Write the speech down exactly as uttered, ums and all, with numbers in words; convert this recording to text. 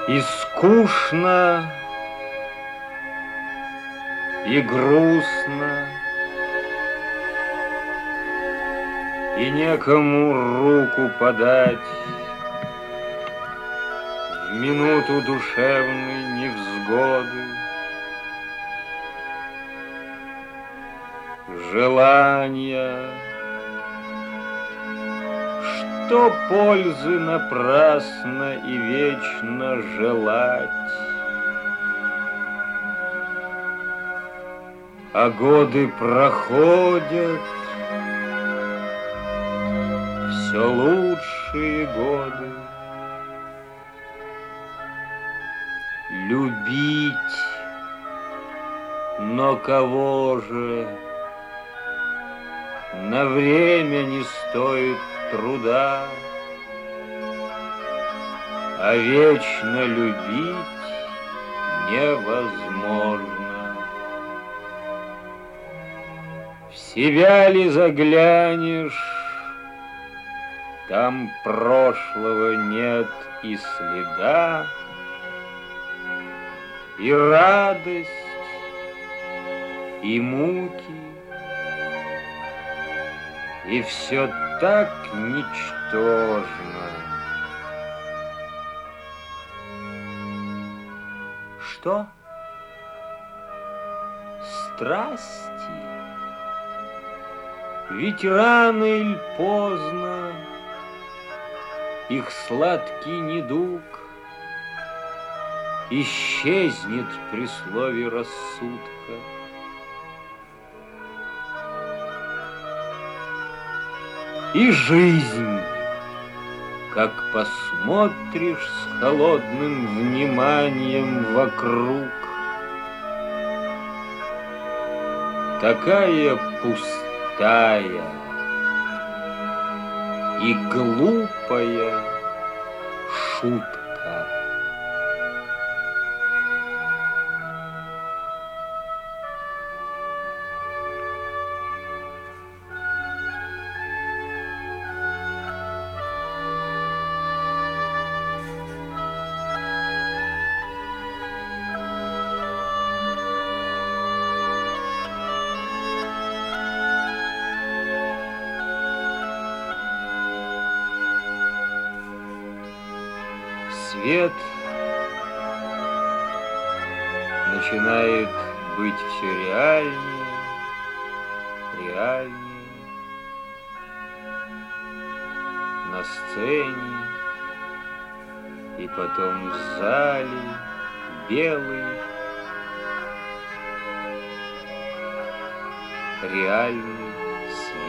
И скучно, и грустно, и некому руку подать в минуту душевной невзгоды. Желания, что пользы напрасно и вечно желать, а годы проходят, все лучшие годы. Любить, но кого же? На время не стоит труда, а вечно любить невозможно. В себя ли заглянешь, там прошлого нет и следа, и радость, и муки, и все так ничтожно. Что? Страсти? Ведь рано или поздно их сладкий недуг исчезнет при слове рассудка. И жизнь, как посмотришь с холодным вниманием вокруг, такая пустая и глупая шутка. Свет начинает быть все реальнее, реальнее. На сцене и потом в зале белый, реальный свет.